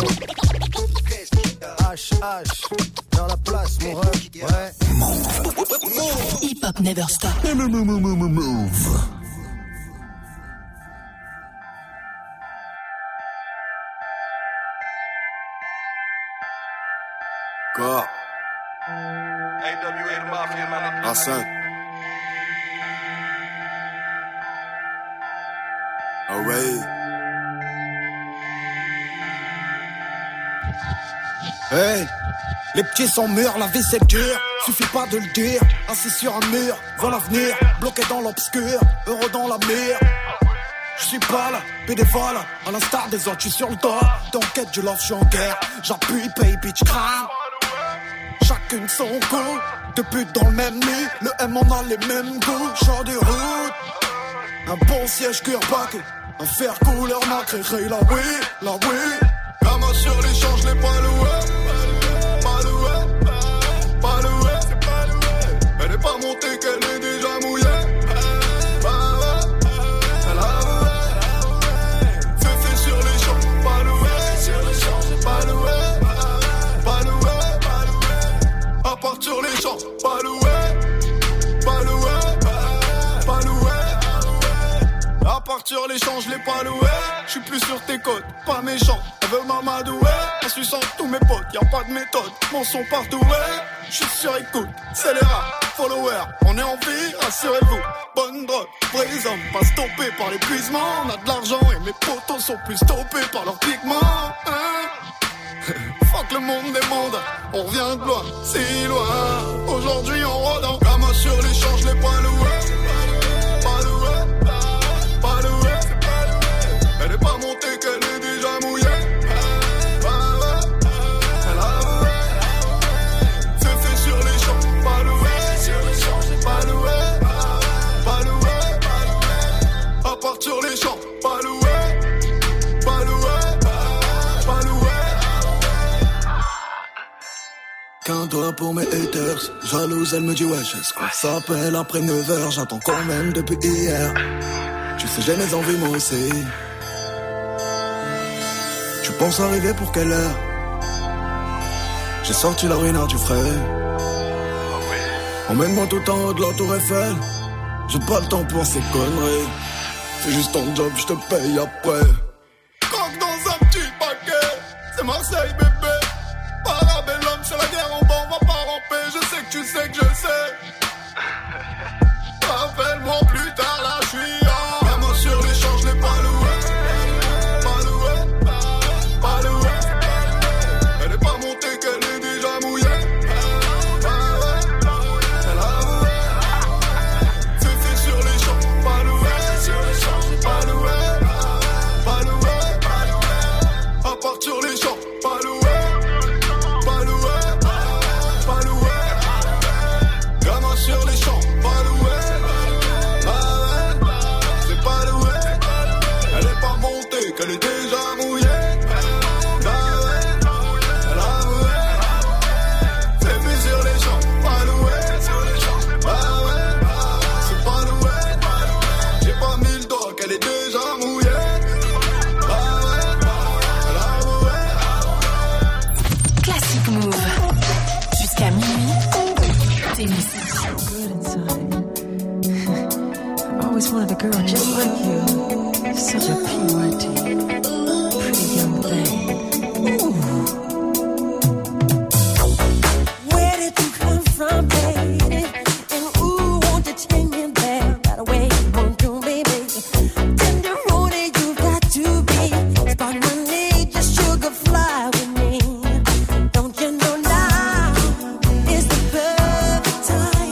H H dans la place, mon rep. Ouais. Move. Hip Hop Never Stop. Move. Go. A W A the Mafia, man. I sang. Alright. Hey, les petits sont mûrs, la vie c'est dur. Suffit pas de le dire, assis sur un mur, devant l'avenir, bloqué dans l'obscur, heureux dans la mire. Je suis pas là, bénévole, à l'instar des autres, je suis sur le dos. Dans quête du love, je suis en guerre, j'appuie, pay, bitch, crame. Chacune son coup, deux putes dans le même lit, le M on a les mêmes goûts, genre de route. Un bon siège cuir baqué, un fer couleur nacré, la oui, la oui. Gamin sur l'échange, les pas loué, pas loué, pas loué, c'est pas loué. Elle est pas montée qu'elle est déjà mouillée. Elle a loué, fait fait sur les champs, pas loué, sur les champs, pas loué, pas loué, pas loué. À part sur les champs, pas loué, pas loué, pas loué. À part sur les champs, je l'ai pas loué. J'suis plus sur tes côtes, pas méchant. Elle veut m'amadouer, en suçant tous mes potes. Y'a pas de méthode, mon son partout, ouais. J'suis sur écoute, c'est les rats, followers. On est en vie, rassurez-vous. Bonne drogue, vrais hommes, pas stoppés par l'épuisement. On a de l'argent et mes potos sont plus stoppés par leurs pigments, hein. Fuck le monde des mondes, on revient de loin, si loin. Aujourd'hui on rôde en gamin sur les champs, je l'ai pas loué. Pas loué, pas loué, elle est pas montée qu'elle est déjà mouillée. Elle a loué, c'est fait sur les champs, pas loué, sur les champs, pas loué, pas loué, à part sur les champs, pas loué, pas loué, pas loué. Qu'un doigt pour mes haters, jalouse elle me dit wesh, est-ce qu'on s'appelle après neuf heures, j'attends quand même depuis hier. Tu sais j'ai mes envies moi aussi. Tu penses arriver pour quelle heure? J'ai sorti la ruinard du frais. Emmène-moi tout en haut de la tour Eiffel. J'ai pas le temps pour ces conneries. C'est juste ton job, je te paye après. Coque dans un petit paquet. C'est Marseille bébé. Parabellum, c'est la guerre en bas, on va pas ramper. Je sais que tu sais que je sais. Rappelle-moi plus tard, là je suis en. Même sur les champs, je l'ai pas loué. Pas loué, pas loué. Elle est pas montée qu'elle est déjà mouillée. Elle a loué. C'est fait sur les champs, pas loué. Sur les champs, pas loué. Pas loué, pas loué. À part sur les champs, pas loué. Pas loué, pas loué. Gamin sur les champs, pas loué. Qu'elle est déjà mouillée. Elle a loué. C'est fait sur les champs, pas loué. Sur les champs, bah ouais. C'est pas loué. J'ai pas mis le doigt, qu'elle est déjà mouillée. Bah ouais. Elle a loué. Classic Move. Jusqu'à minuit. T'es I always wanted a girl just like you. Such a purity. Pretty young thing. Ooh. Where did you come from, baby? And ooh, won't you take me there? Right away, won't you, baby? Tenderoni, you got to be. Spot my need, just sugar fly with me. Don't you know now is the perfect time?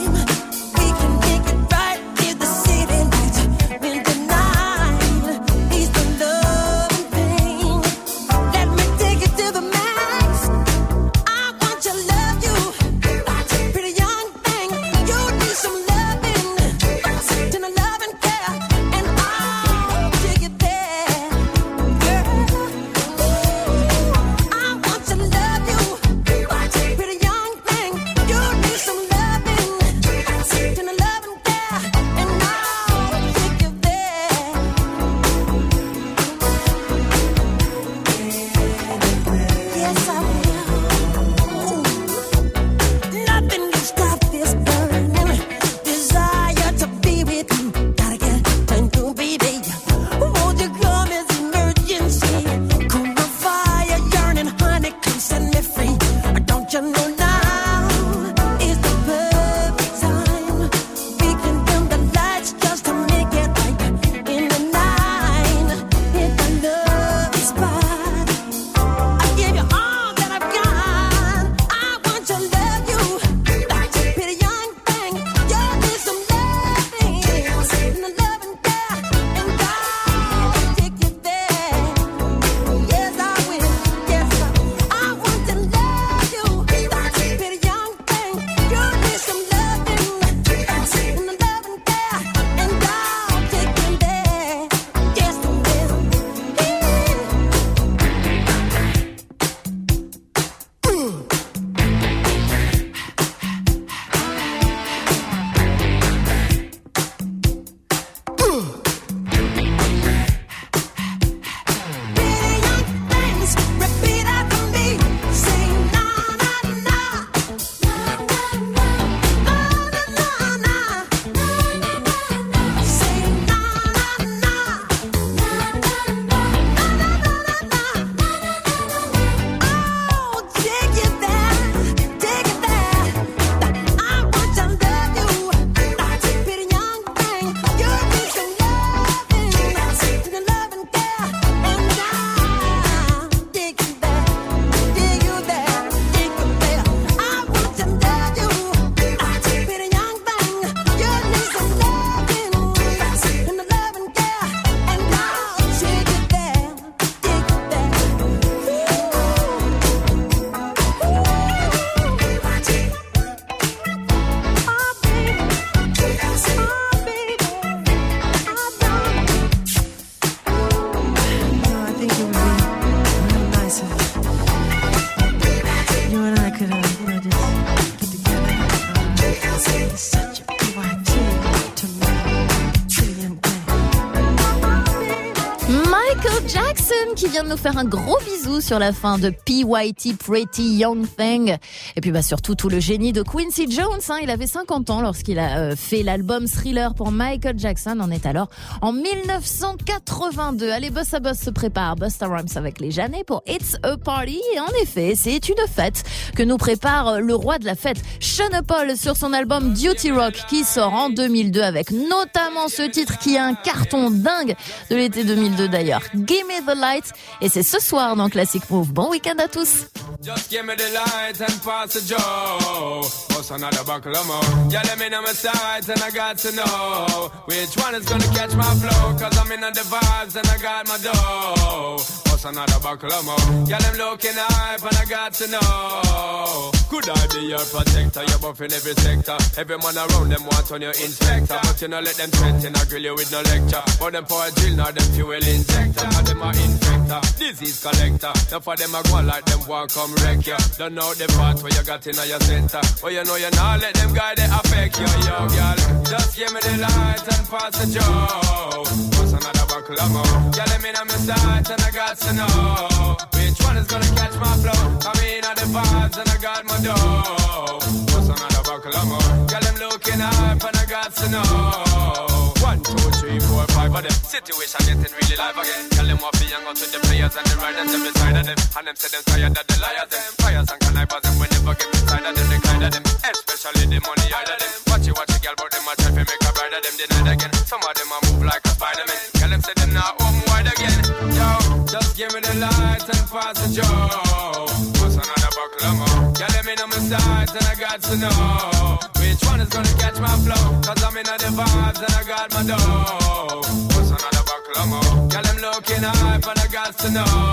qui vient de nous faire un gros bisou sur la fin de P Y T Pretty Young Thing. Et puis bah surtout tout le génie de Quincy Jones. Hein. Il avait cinquante ans lorsqu'il a euh, fait l'album Thriller pour Michael Jackson. On est alors en dix-neuf cent quatre-vingt-deux. Allez, Bossa Boss se prépare. Busta Rhymes avec les Janets pour It's a Party. Et en effet, c'est une fête que nous prépare le roi de la fête, Sean Paul, sur son album Duty Rock qui sort en deux mille deux avec notamment ce titre qui est un carton dingue de l'été deux mille deux d'ailleurs. Give me the light. Et c'est ce soir dans Classic Move. Bon week-end à tous. Just give me the light and pass the joe. What's another buckle of more? Yeah, let me know my sides and I got to know which one is gonna catch my flow. Cause I'm in the vibes and I got my dough. What's another buckle of more? Yeah, them looking hype and I got to know. Could I be your protector? You're buff in every sector. Every man around them want on your inspector. But you know let them threaten, I grill you with no lecture. But them for a drill, now them fuel injector. Now them a infector, disease collector. Now for them a go like them want come wreck you. Don't know the part where you got in your center. Well you know you not let them guy they affect you. Yo girl, just give me the light and pass the joe. What's another buckle of more? Yeah, let me know my sight and I got to know which one is gonna catch my flow. I'm in on the vibes and I got my dough. What's another buckle of more? Yeah, them looking hype and I got to know. One, two, three, four, five of them. Situation getting really live again. Tell them what be young out with the players and the riders them beside of them. And them say them tired of the liars them. Fires and connivers them we never get inside of them. They kind of them, especially the money out of them. Watch it, watch it, girl, but them a try to make a bride of them denied again. Some of them a move like a Spider-Man. Tell them say them not home wide again. Yo, just give me the light and pass the joe. What's another buckle of more? Yeah, let me know my sides and I got to know which one is gonna catch my flow. Cause I'm in the vibes and I got my dough. What's another buckle of more? Yeah, them looking hype and I got to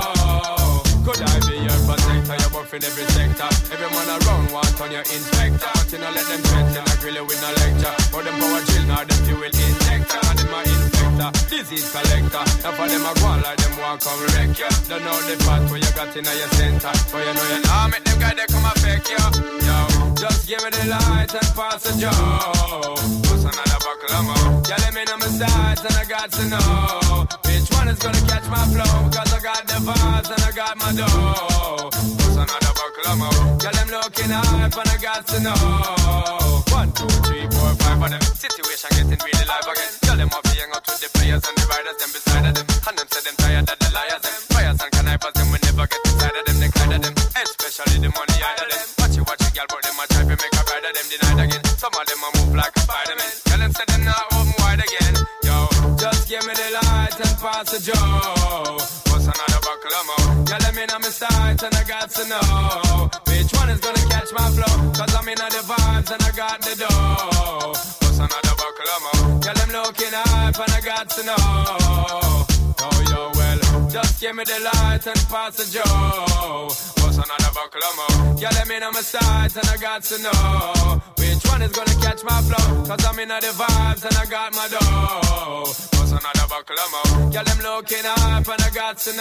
know. Could I be your protector? You're buff in every sector. Every man around want on your inspector. But you know let them threaten, I grill you with no lecture. But them power chill, now them fuel injector. And them a infector, disease collector. Now for them a go on like them want come wreck you. Don't know the part where you got in your center. But you know you now make them guys they come affect you. Yo, just give me the light and pass the joe. What's another buckle of more? Yeah, let me know my sides and I got to know which one is gonna catch my flow. Cause I got the vibes and I got my dough. What's another buckle of more? Yeah, them looking hype and I got to know. One, two, three, four, five of them. Situation getting really live again. Tell them what be hang out with the players and the riders them beside of them. And them say them tired of the liars them. Fires and connivers them we never get inside of them. They kind of them, especially the money out of them. Watch it, watch it, girl, but them a try to make a bride of them denied again. Some of them a move like a Spider-Man. Tell them say them not open wide again. Yo, just give me the light and pass the joe. What's another buckle of more? Yeah, let me know my sights and I got to know which one is gonna catch my flow. Cause I'm in the vibes and I got the dough. What's another buckle of more? Yeah, them looking hype and I got to know. Oh, yo, well, just give me the light and pass the joe. What's another buckle of more? Yeah, let me know my sights and I got to know which one is gonna catch my flow. Cause I'm in the vibes and I got my dough. What's another buckle of more? Yeah, them looking hype and I got to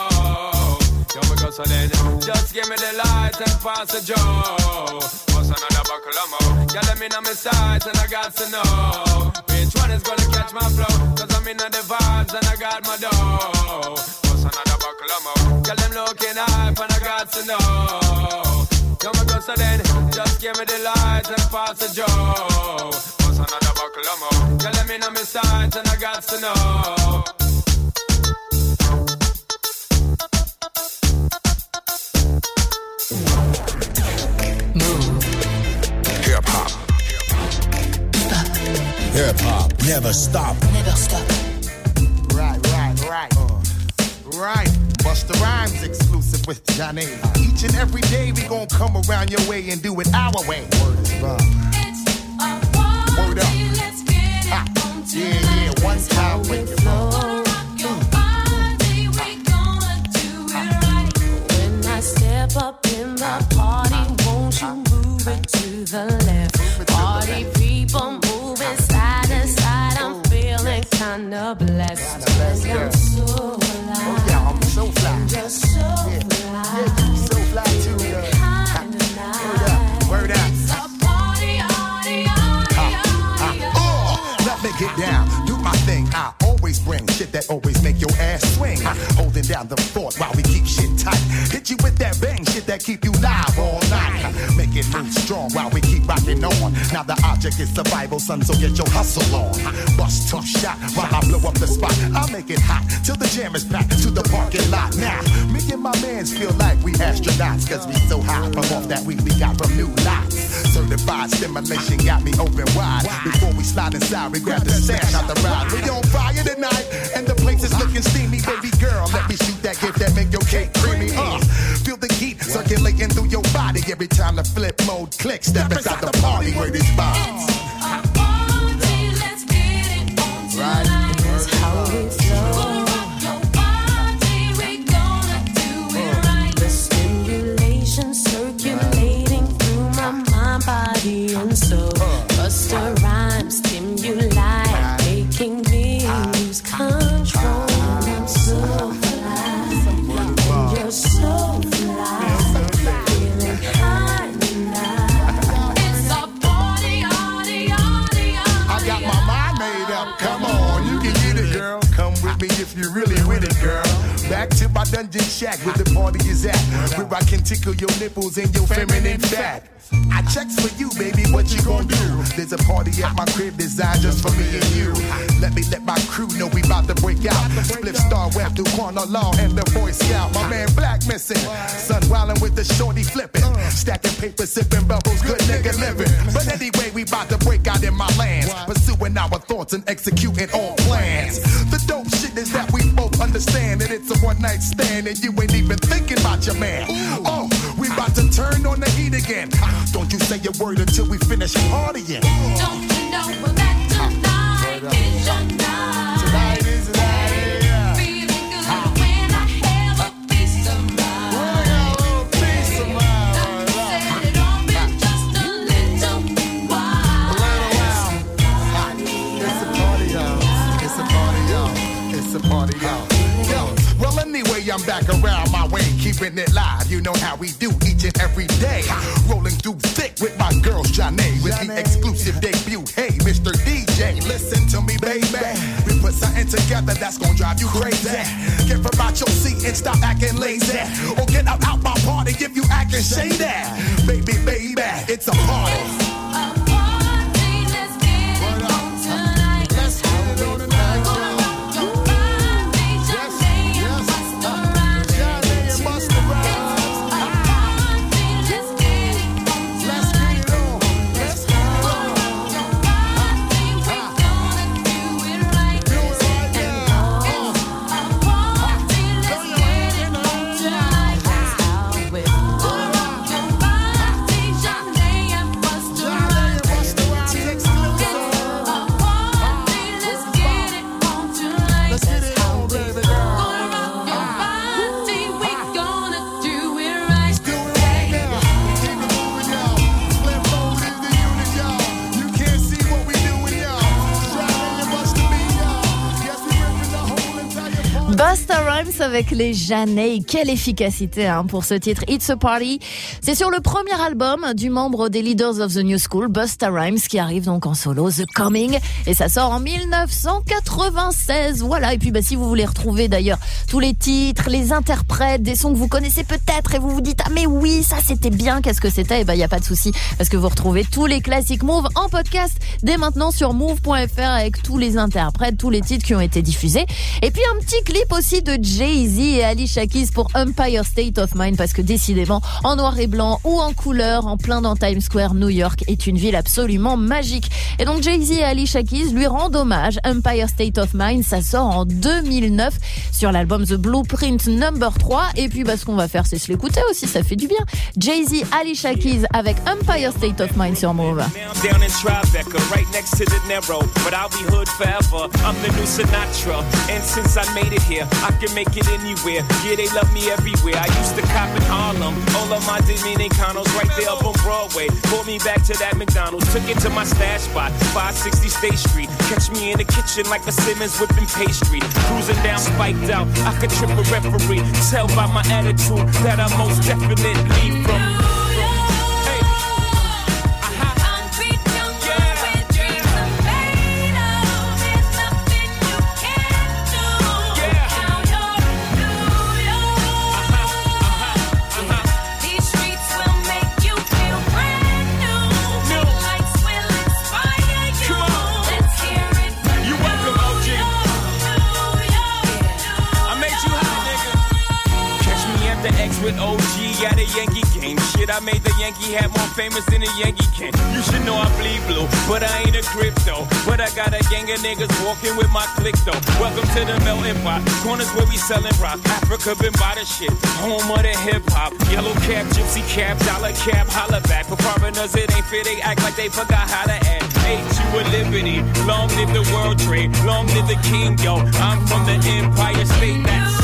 know. Yo, we go so then, just give me the light and pass the joe. What's another buckle of more? Yeah, let me know my sights and I got to know which one is gonna catch my flow. Cause I'm in the vibes and I got my dough. What's another buckle of more? Yeah, them looking hype and I got to know. Yo, we go so then, just give me the light and pass the joe. What's another buckle of more? Yeah, let me know my sights and I got to know. Hip hop. Hip hop. Never stop. Never stop. Right, right, right. Uh, right. Busta Rhymes exclusive with Johnny. Each and every day we gon' come around your way and do it our way. Word is wrong. Word up. Let's get it ha. Yeah, yeah. One time with your flow. Step up in the party, won't you move it to the left? Party people moving side to side, I'm feeling kinda blessed. I'm so fly. Oh yeah, I'm so fly. I'm just so yeah. fly. Yeah, you so fly too. Yeah. Word up, word up. It's a party, party, party, party. Oh, let me get down, do my thing. I always bring shit that always make your ass swing. Holding down the fort make it move strong while we keep rocking on. Now the object is survival, son, so get your hustle on. Bust tough shot while I blow up the spot. I'll make it hot till the jam is packed to the parking lot. Now, me and my mans feel like we astronauts, cause we so high from off that weed we got from new lots. Certified stimulation got me open wide. Before we slide inside, we grab the stash out the ride. We on fire tonight, and the place is looking steamy. Baby girl, let me shoot that gift that make your cake creamy. Uh, feel the heat circulating through your body every time the flip mode clicks. Step inside the party where this vibes. Right. That's how we flow. Circulating through my mind, body, and soul. Bust a rhyme, stimuli, making me lose control. I'm so fly, and you're so fly, feeling high tonight. It's a party, party, party, party. I got my mind made up. Come on, you can get it, girl. Come with me if you're really with it, girl. Back to my dungeon shack where the party is at, where I can tickle your nipples and your feminine fat. I checks for you, baby, what you gon' do? There's a party at my crib designed just for me and you. Let me let my crew know we about to break out. Split star web through corner law and the Boy Scout. My man Black missing, sun wildin' with the shorty flipping, stacking paper, sipping bubbles, good nigga living. But anyway, we about to break out in my lands, pursuing our thoughts and executing all plans. The dope shit is that we both understand that it's a one night stand and you ain't even thinking about your man. Oh, we about to turn on the heat again. Don't you say a word until we finish partying. Don't you know that tonight is your night? Tonight is the night, yeah. Feeling good when I have a piece of mind. When I got a little piece of mind. Don't set it on me just a little while. A little while. It's a party, y'all. It's a party, y'all. It's a party, y'all. Yo, well anyway, I'm back around my way, keeping it live. You know how we do each and every day. Rolling through thick with my girl Janae, with the exclusive debut. Hey, Mister D J, listen to me, baby. We put something together that's gonna drive you crazy. Get from out your seat and stop acting lazy, or get up out my party if you acting shady. Baby, baby, it's a party. Busta Rhymes avec les Janae. Quelle efficacité hein, pour ce titre It's a Party. C'est sur le premier album du membre des Leaders of the New School, Busta Rhymes, qui arrive donc en solo, The Coming, et ça sort en dix-neuf cent quatre-vingt-seize. Voilà, et puis bah, si vous voulez retrouver d'ailleurs tous les titres, les interprètes, des sons que vous connaissez peut-être et vous vous dites ah mais oui ça c'était bien, qu'est-ce que c'était, et bah il y a pas de souci parce que vous retrouvez tous les classiques Move en podcast dès maintenant sur move point f r avec tous les interprètes, tous les titres qui ont été diffusés, et puis un petit clip aussi de Jay-Z et Alicia Keys pour Empire State of Mind, parce que décidément en noir et blanc ou en couleur, en plein dans Times Square, New York est une ville absolument magique. Et donc Jay-Z et Alicia Keys lui rendent hommage. Empire State of Mind, ça sort en deux mille neuf sur l'album The Blueprint number trois. Et puis bah, ce qu'on va faire c'est se l'écouter aussi, ça fait du bien. Jay-Z, Alicia Keys avec Empire State of Mind sur Move. Down in Tribeca, right next to the narrow, but I'll be hood forever. I'm the new Sinatra, and since I made it here, I can make it anywhere. Yeah, they love me everywhere. I used to cop in Harlem, all of my Dominicanos right there up on Broadway. Pulled me back to that McDonald's, took it to my stash spot, five sixty State Street. Catch me in the kitchen like a Simmons whipping pastry. Cruising down, spiked out, I could trip a referee. Tell by my attitude that I most definitely from. These streets will make you feel brand I made the Yankee hat more famous than a Yankee can. You should know I bleed blue, but I ain't a crypto. But I got a gang of niggas walking with my click though. Welcome to the melting pot. Corners where we selling rock. Africa been by the shit. Home of the hip hop. Yellow cap, gypsy cap, dollar cap, holla back. For foreigners it ain't fair, they act like they forgot how to act. Hate you a liberty. Long live the world trade. Long live the king, yo. I'm from the Empire State. That's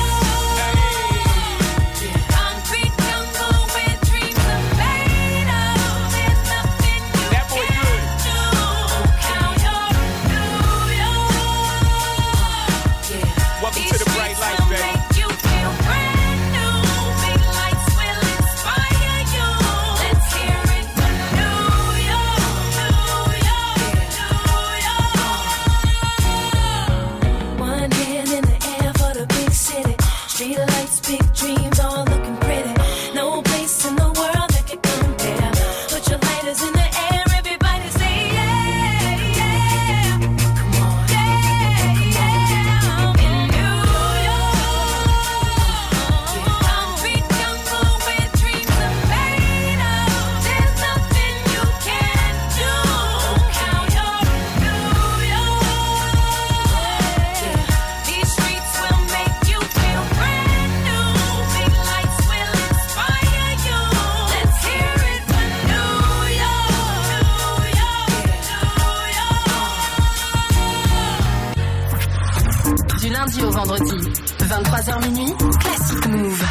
Au vendredi, vingt-trois heures minuit, Classic Move.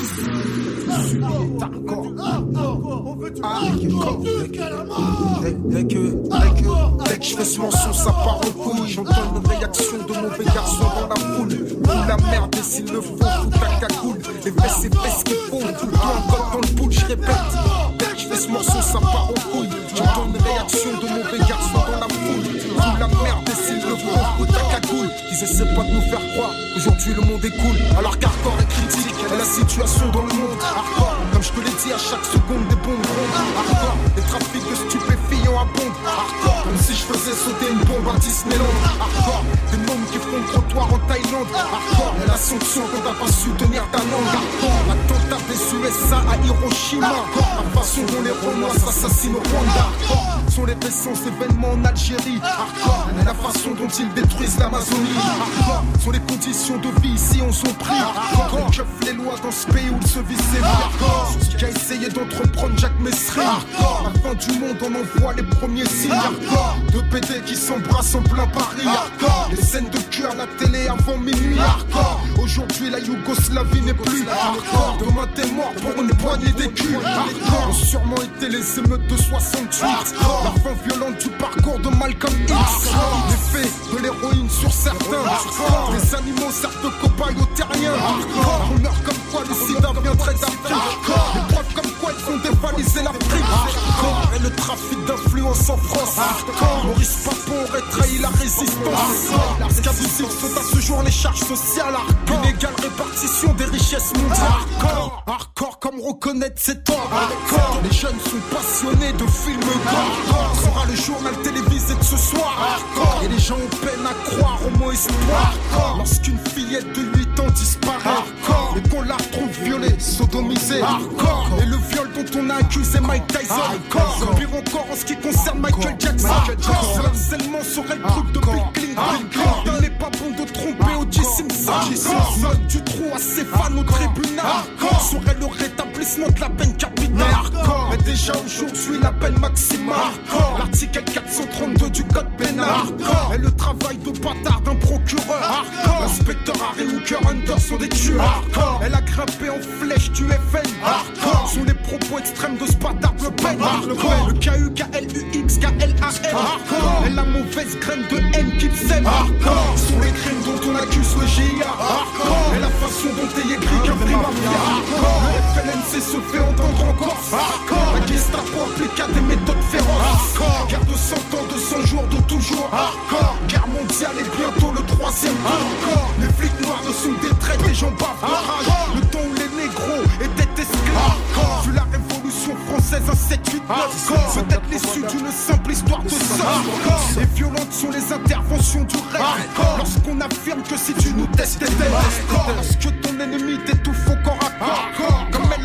Dès que, dès que, dès que je fais ce morceau, ça part en couille. J'entends une réaction de mauvais garçons dans la foule. Ou la merde, et s'il le faut, fout ta cagoule. Les fesses, c'est fait ce qu'il faut. Tout le temps, encore dans le pool, je répète. Dès que je fais ce morceau, ça part en couille. J'entends une réaction de mauvais garçons dans la foule. Ou la merde, et s'il le faut, fout ta cagoule. Ils essaient pas de nous faire croire. Aujourd'hui, le monde est cool. Alors qu'hardcore est critique. Et la situation dans le monde. Hardcore, comme je te l'ai dit, à chaque seconde, des bombes rondes. Hardcore, les trafics de stupéfiants abondent. Hardcore, comme si je faisais sauter une bombe à Disneyland. Hardcore, des mômes qui font le trottoir en Thaïlande. Hardcore, et la sanction qu'on n'a pas su tenir ta langue. Hardcore, l'attentat des U S A à Hiroshima. Hardcore, la façon dont les Romains s'assassinent au Rwanda. Hardcore, sont les récents événements en Algérie. Hardcore, et la façon dont ils détruisent l'Amazonie. Hardcore, sont les conditions de vie ici on s'en prie. Hardcore, on chauffe les lois dans ce pays où il se vit sévère. Hardcore, ce qui a essayé d'entreprendre Jacques Messry. Hardcore, la fin du monde on en voit les premiers signes. Hardcore, deux P D qui s'embrassent en plein Paris. Hardcore, les scènes de cul à la télé avant minuit. Hardcore, aujourd'hui la Yougoslavie n'est plus. Hardcore, demain t'es mort pour une poignée d'écus. Hardcore, ont sûrement été les émeutes de soixante-huit. Hardcore, la fin violente du parcours de Malcolm X. L'effet de l'héroïne sur certains. Hardcore, les animaux servent de cobayes aux terriens. Hardcore, on meurt comme quoi le sida viendrait d'Afrique. Les preuves comme quoi ils font dévaliser l'Afrique. Hardcore, et le trafic d'influence en France. Hardcore, Maurice Papon aurait trahi la résistance. Parce qu'abusifs sont à ce jour les charges sociales. Hardcore, inégale répartition des richesses mondiales. Hardcore, hardcore comme reconnaître cet ordre. Hardcore, les jeunes sont passionnés de films gore. Sera le journal télévisé de ce soir. Hardcore, et les gens ont peine à croire au mot espoir. Hardcore, lorsqu'une fillette de huit ans disparaît. Hardcore, et qu'on la retrouve violée, sodomisée. Hardcore, et le viol dont on a accusé Mike Tyson. Hardcore, pire encore en ce qui concerne Michael Jackson. Hardcore, ce harcèlement serait le truc de Bill Clinton. Hardcore, il n'est pas bon de tromper O J Simpson. Note du trou à ses fans au tribunal. Hardcore, serait le rétablissement de la peine capitale. Hardcore, mais déjà aujourd'hui la peine maximale. Hardcore, l'article quatre cent trente-deux du code pénal. Hardcore, et le travail de bâtard d'un procureur. Hardcore, l'inspecteur Harry Hooker Hunter sont des tueurs. Hardcore, elle a grimpé en flèche du F N. Hardcore, sont les propos extrêmes de ce bâtard Le Pen. Hardcore, le K U K L U X K L A N. Hardcore, et la mauvaise graine de haine qu'il sème. Hardcore, sont les crimes dont on accuse le G I A. Hardcore, et la façon dont est écrit qu'un prix mafia. Hardcore, le F L N C se fait entendre en Corse. Hardcore, la Gestapo appliqua des méthodes féroces. Hardcore, guerre de cent ans, de cent jours, de toujours. Hardcore, guerre mondiale et bientôt le troisième tour. Hardcore, les flics noirs ne sont des traîtres, les gens bavent de rage. Le temps où les négros étaient esclaves. Hardcore, vu la révolution française un sept huit neuf. Peut-être l'issue d'une simple histoire de sang. Et violentes sont les interventions du rêve. Lorsqu'on affirme que si tu nous testes, t'es lorsque ton ennemi t'étouffe au corps à corps. Comme elle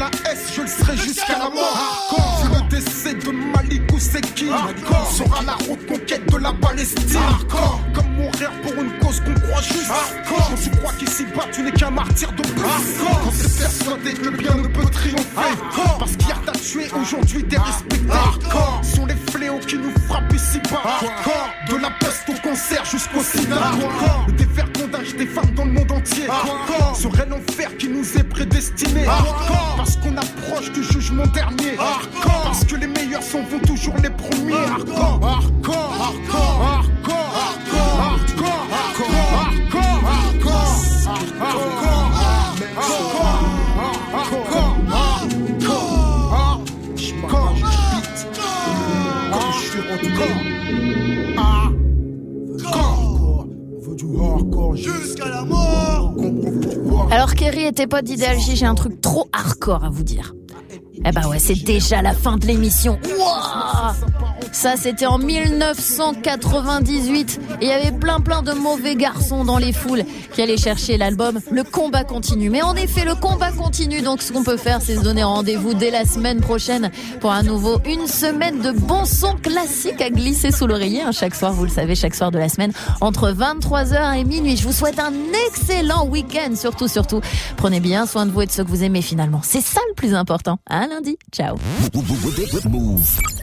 A S, je le serai jusqu'à la mort. Hardcore, vu le décès de Malik Ousekine. Hardcore, sera la reconquête de la Palestine. Hardcore, comme mourir pour une cause qu'on croit juste. Hardcore, quand tu crois qu'ici-bas tu n'es qu'un martyr de plus. Hardcore, quand t'es persuadé que le bien ne peut triompher. Hardcore, parce qu'hier t'as tué, aujourd'hui t'es respecté. Hardcore, sont les fléaux qui nous frappent ici-bas. Hardcore, de la peste au cancer jusqu'au sida. Hardcore, le dévergondage des femmes dans le monde entier. Hardcore, serait l'enfer qui nous est prédestiné. Hardcore, parce qu'on approche du jugement dernier. Hardcore, parce que les meilleurs s'en vont toujours les premiers. Hardcore, hardcore, hardcore, hardcore, hardcore, hardcore, hardcore, hardcore, hardcore, hardcore, hardcore, jusqu'à la mort. Alors Kerry et tes potes d'Idéal J, j'ai un truc trop hardcore à vous dire. Eh bah ouais, c'est déjà la fin de l'émission. Wouah, ça c'était en dix-neuf cent quatre-vingt-dix-huit et il y avait plein plein de mauvais garçons dans les foules qui allaient chercher l'album Le Combat Continue. Mais en effet, le combat continue, donc ce qu'on peut faire c'est se donner rendez-vous dès la semaine prochaine pour un nouveau une semaine de bons sons classiques à glisser sous l'oreiller, hein, chaque soir, vous le savez, chaque soir de la semaine entre vingt-trois heures et minuit. Je vous souhaite un excellent week-end, surtout surtout prenez bien soin de vous et de ceux que vous aimez finalement. C'est ça le plus important. À lundi, ciao.